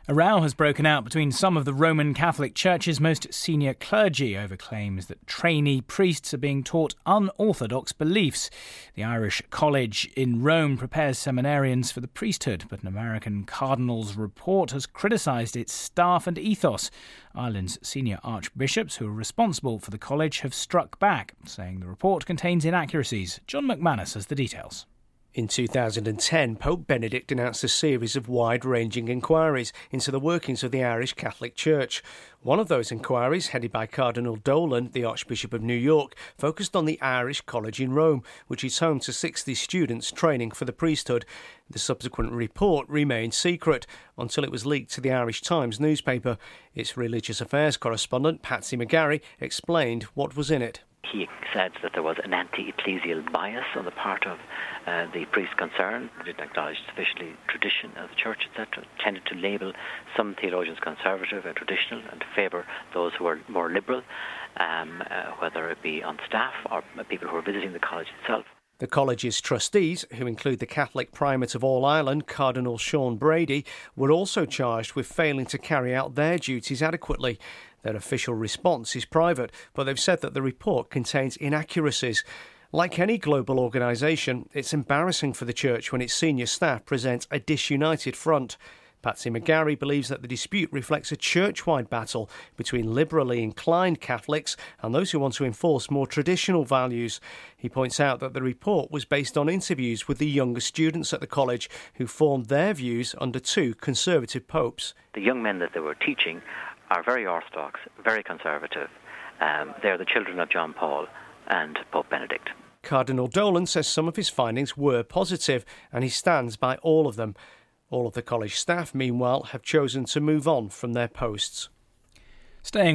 A row has broken out between some of the Roman Catholic Church's most senior clergy over claims that trainee priests are being taught unorthodox beliefs. The Irish College in Rome prepares seminarians for the priesthood, but an American cardinal's report has criticised its staff and ethos. Ireland's senior archbishops who are responsible for the college have struck back, saying the report contains inaccuracies. John McManus has the details. In 2010, Pope Benedict announced a series of wide-ranging inquiries into the workings of the Irish Catholic Church. One of those inquiries, headed by Cardinal Dolan, the Archbishop of New York, focused on the Irish College in Rome, which is home to 60 students training for the priesthood. The subsequent report remained secret until it was leaked to the Irish Times newspaper. Its religious affairs correspondent, Patsy McGarry, explained what was in it. He said that there was an anti-ecclesial bias on the part of the priests concerned. They didn't acknowledge sufficiently tradition of the church, etc. Tended to label some theologians conservative and traditional and favour those who are more liberal, whether it be on staff or people who are visiting the college itself. The college's trustees, who include the Catholic Primate of All Ireland, Cardinal Sean Brady, were also charged with failing to carry out their duties adequately. Their official response is private, but they've said that the report contains inaccuracies. Like any global organisation, it's embarrassing for the Church when its senior staff present a disunited front. Patsy McGarry believes that the dispute reflects a church-wide battle between liberally inclined Catholics and those who want to enforce more traditional values. He points out that the report was based on interviews with the younger students at the college who formed their views under two conservative popes. The young men that they were teaching are very orthodox, very conservative. They're the children of John Paul and Pope Benedict. Cardinal Dolan says some of his findings were positive and he stands by all of them. All of the college staff, meanwhile, have chosen to move on from their posts. Staying